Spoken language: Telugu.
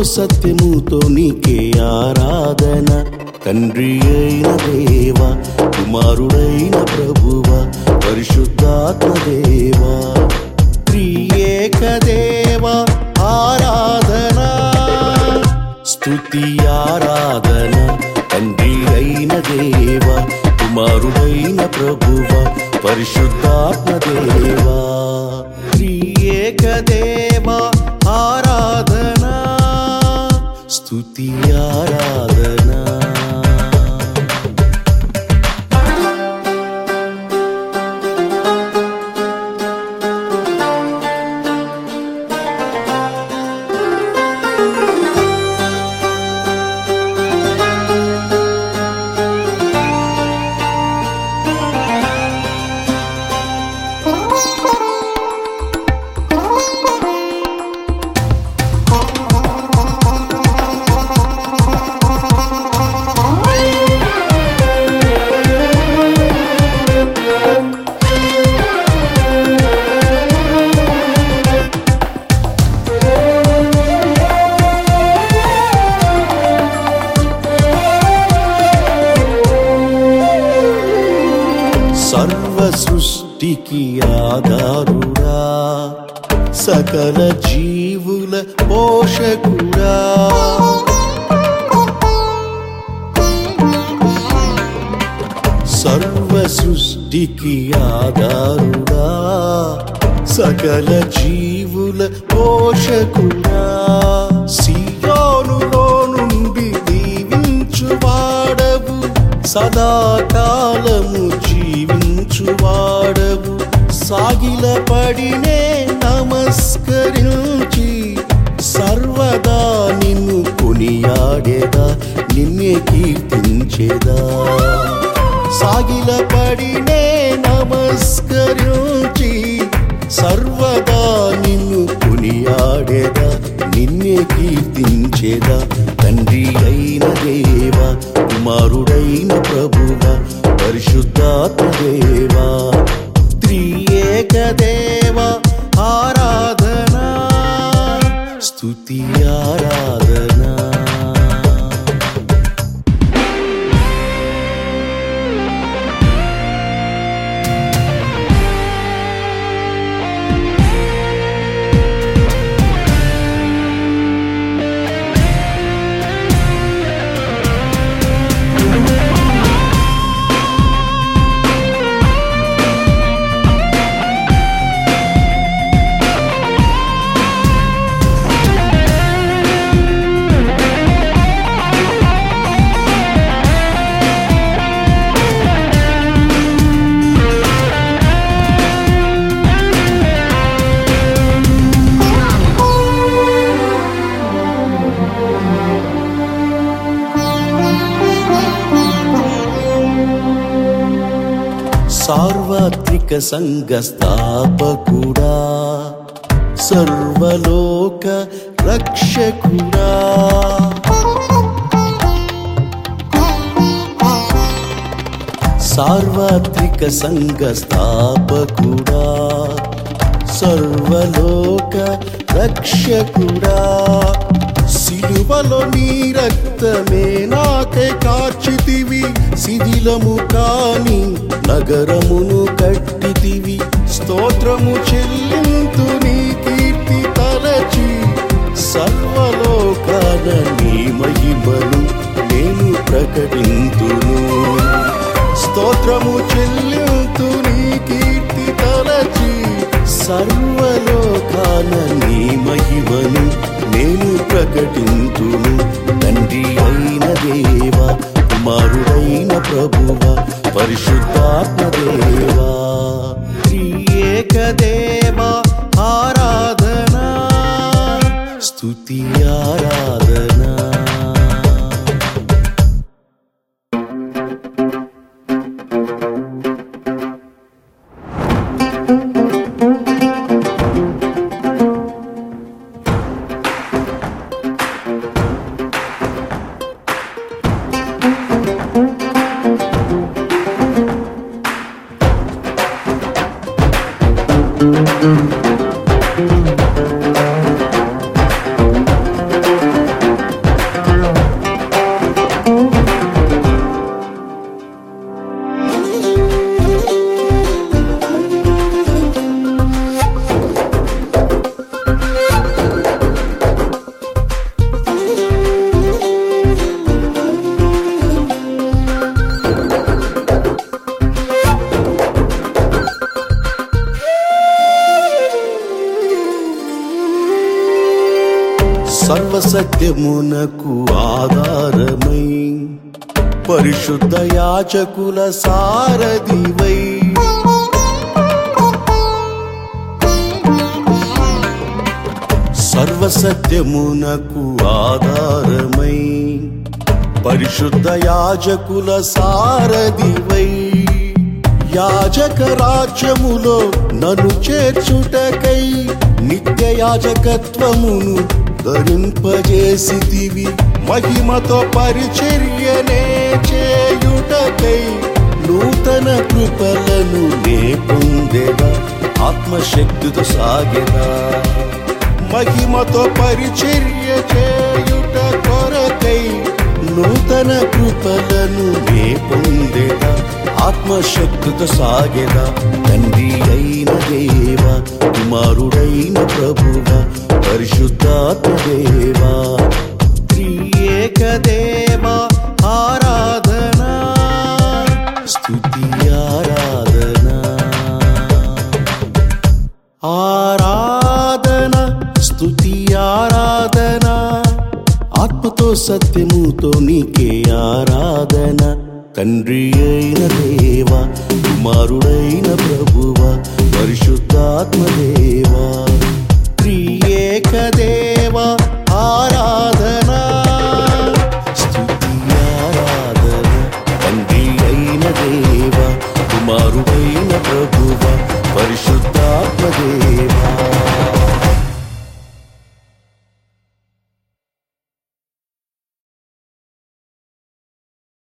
సత్యముతో నీకే ఆరాధన. తండ్రి అయిన దేవ, కుమారుడైన ప్రభువ, పరిశుద్ధాత్మ దేవ, త్రియేక దేవ ఆరాధన, స్తుతి ఆరాధన. తండ్రి అయిన దేవ, కుమారుడైన ప్రభువ, పరిశుద్ధాత్మ దేవ, త్రియేక దేవ ఆరాధన, స్తుతి ఆరాధన. సర్వ సృష్టికి ఆధారుడా, సకల జీవుల పోషకుడా, సర్వ సృష్టికి ఆధారుడా, సకల జీవుల పోషకుడా, సియోనులో నుండి దీవించువాడవు, సదాకాలము జీవించువాడవు. సాగిలపడినే నమస్కరించి సర్వదా నిన్ను కొనియాడేదా, నిన్నే కీర్తించేదా. సాగిలపడినే నమస్కరించి సర్వదా నిన్ను కొనియాడేదా, నిన్నే కీర్తించేదా. తండ్రి అయిన దేవ, కుమారుడైన ప్రభువ, పరిశుద్ధాత్మ దేవ, త్రియేక దేవ ఆరాధన, స్తుతి ఆరాధన. సార్వత్రిక సంఘ స్థాపకుడా, సర్వలోక రక్షకుడా, సార్వత్రిక సంఘ స్థాపకుడా, సర్వలోక రక్షకుడా, సిలువలో నీ రక్తమే నాకై కార్చితివి, శిథిలము కాని నగరమును కట్టితివి. స్తోత్రము చెల్లింతు నీ కీర్తి తలచి, సర్వలోకాన నీ మహిమను నేను ప్రకటింతును. స్తోత్రము చెల్లింతు నీ కీర్తి తలచి, సర్వలోకాన నీ మహిమను నేను ప్రకటింతును. తండ్రి అయిన దేవ, కుమారుడైన ప్రభువ, పరిశుద్ధాత్మ దేవ, త్రియేక దేవ ఆరాధన, స్తుతి ఆరాధన. సత్యమునకు ఆధారమై పరిశుద్ధ యాజకుల సారథివై సర్వసత్యమునకు ఆధారమై పరిశుద్ధ యాజకుల సారథివై యాజక రాజ్యములో నన్ను చేర్చుటకై నిత్య యాజకత్వమును ధరింపజేసితివి మహిమతో పరిచర్యనే చేయుటకై నూతన కృపలను నే పొందెదా ఆత్మశక్తితో సాగెదా మహిమతో పరిచర్య చేయుట కొరకై నూతన కృపలను నే పొందెదా ఆత్మశక్తితో సాగెదా తండ్రి అయిన దేవా కుమారుడైన ప్రభువా పరిశుద్ధాత్మ దేవా త్రియేక దేవా ఆరాధనా స్తుతి ఆరాధనా ఆరాధనా స్తుతి ఆరాధనా ఆత్మతో సత్యముతో నీకే ఆరాధన తండ్రి అయిన దేవా కుమారుడైన ప్రభువా పరిశుద్ధాత్మ దేవా